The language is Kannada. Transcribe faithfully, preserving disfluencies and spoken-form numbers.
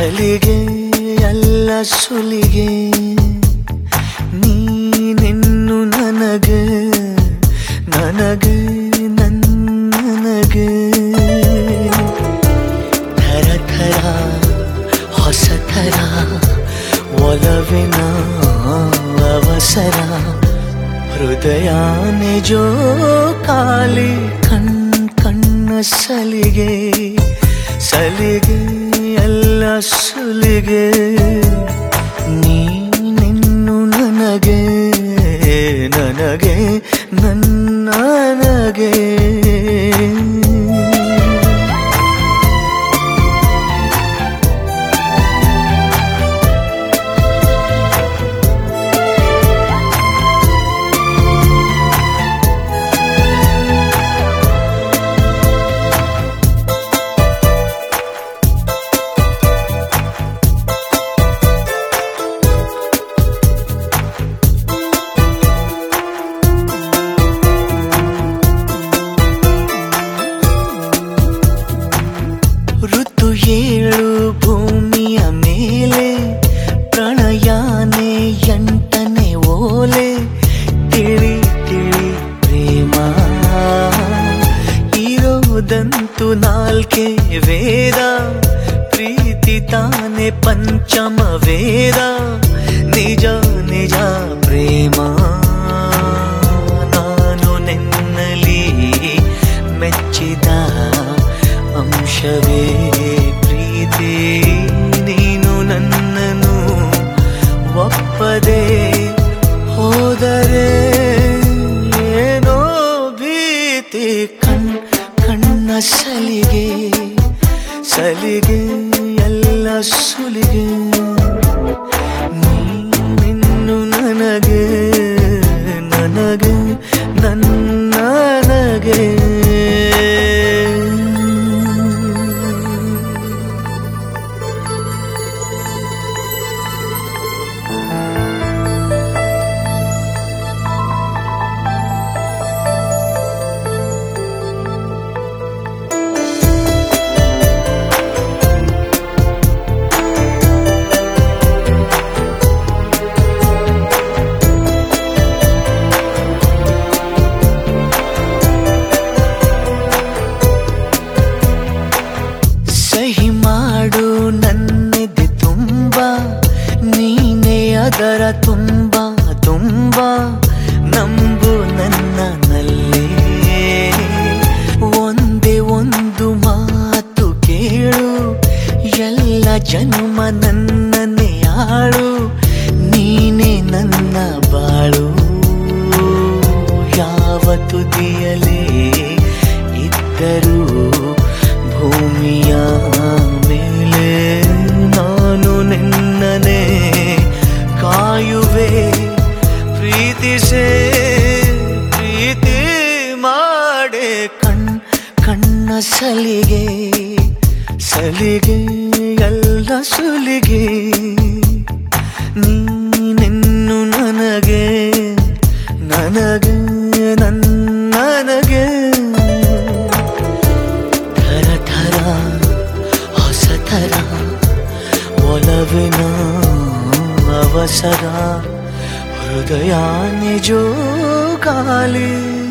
ಸಲಿಗೆ ಎಲ್ಲ ಸುಲಿಗೆ ನೀನೆನ್ನು ನನಗೆ ನನಗೆ ನನಗೆ ಥರ ಥರ ಹೊಸ ಥರ ಒಲವಿನ ಅವಸರ ಹೃದಯ ನಿಜೋ ಕಾಲಿ ಕಣ್ ಕಣ್ಣ ಸಲಿಗೆ ಸಲಿಗೆ ಎಲ್ಲ ಸುಲಿಗೆ ನೀನೆನ್ನು ನನಗೆ ನನಗೆ ನನ್ನನಗೆ ಋತು ಏಳು ಭೂಮಿಯ ಮೇಲೆ ಪ್ರಣಯಾನೆ ಎಂಟನೆ ಓಲೆ ತಿಳಿ ತಿಳಿ ಪ್ರೇಮ ಇರೋದಂತೂ ನಾಲ್ಕೆ ವೇದ ಪ್ರೀತಿ ತಾನೆ ಪಂಚಮ ವೇದ ನಿಜ ನಿಜ ಪ್ರೇಮ ನಾನು ನಿನ್ನಲಿ ಮೆಚ್ಚಿದ ಅಂಶವೇ ಪ್ರೀತಿ ನೀನು ನನ್ನನ್ನು ಒಪ್ಪದೆ ಹೋದರೆ ಏನೋ ಭೀತಿ ಕಣ್ ಕಣ್ಣ ಸಲಿಗೆ ಸಲಿಗೆ ಎಲ್ಲ ಸುಲಿಗೆ ನೀನಿನ್ನು ನನಗೆ ನನಗೆ ನನ್ನನಗೆ ಸಹಿ ಮಾಡು ನನ್ನೆದೆ ತುಂಬ ನೀನೇ ಅದರ ತುಂಬ ತುಂಬ ನಂಬು ನನ್ನಲ್ಲೇ ಒಂದೇ ಒಂದು ಮಾತು ಕೇಳು ಎಲ್ಲ ಜನ್ಮ ನನ್ನನ್ನೇ ಆಳು ನೀನೇ ನನ್ನ ಬಾಳು ಯಾವ ತುದಿಯಲೇ ಇದ್ದರೂ ಭೂಮಿಯ ಮೇಲೆ ನಾನು ನಿನ್ನನೆ ಕಾಯುವೆ ಪ್ರೀತಿಸೇ ಪ್ರೀತಿ ಮಾಡೆ ಕಣ್ ಕಣ್ಣ ಸಲಿಗೆ ಸಲಿಗೆ ಎಲ್ಲ ಸುಲಿಗೆ ನೀನೆನ್ನು ನನಗೆ ನನಗೆ ನನ್ನನಗೆ ಥರ ಥರ ಹೊಸ ಥರ ಒಲವಿನ ಅವಸರ ಹೃದಯ ನಿಜೋ ಖಾಲಿ